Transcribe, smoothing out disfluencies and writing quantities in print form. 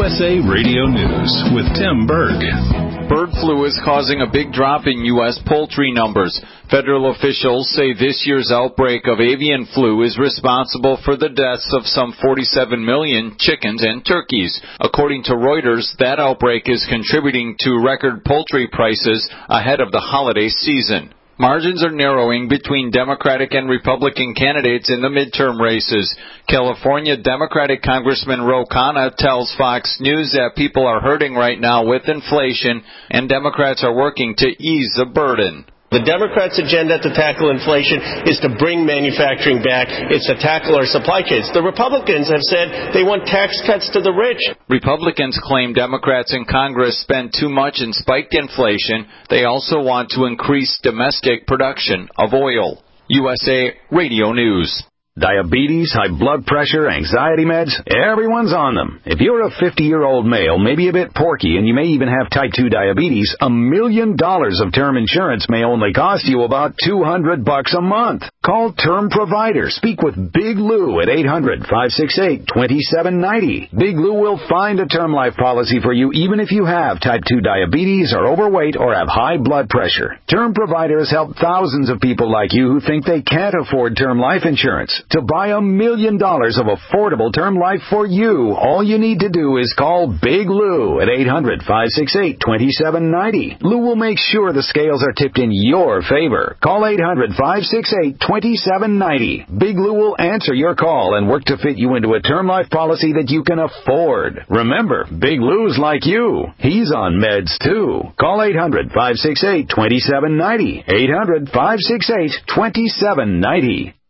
USA Radio News with Tim Berg. Bird flu is causing a big drop in U.S. poultry numbers. Federal officials say this year's outbreak of avian flu is responsible for the deaths of some 47 million chickens and turkeys. According to Reuters, that outbreak is contributing to record poultry prices ahead of the holiday season. Margins are narrowing between Democratic and Republican candidates in the midterm races. California Democratic Congressman Ro Khanna tells Fox News that people are hurting right now with inflation, and Democrats are working to ease the burden. The Democrats' agenda to tackle inflation is to bring manufacturing back. It's to tackle our supply chains. The Republicans have said they want tax cuts to the rich. Republicans claim Democrats in Congress spend too much and spiked inflation. They also want to increase domestic production of oil. USA Radio News. Diabetes, high blood pressure, anxiety meds, everyone's on them. If you're a 50-year-old male, maybe a bit porky, and you may even have type 2 diabetes, $1 million of term insurance may only cost you about $200 a month. Call Term Provider. Speak with Big Lou at 800-568-2790. Big Lou will find a term life policy for you even if you have type 2 diabetes, are overweight, or have high blood pressure. Term Provider has helped thousands of people like you who think they can't afford term life insurance. To buy $1 million of affordable term life for you, all you need to do is call Big Lou at 800-568-2790. Lou will make sure the scales are tipped in your favor. Call 800-568-2790. Big Lou will answer your call and work to fit you into a term life policy that you can afford. Remember, Big Lou's like you. He's on meds too. Call 800-568-2790. 800-568-2790.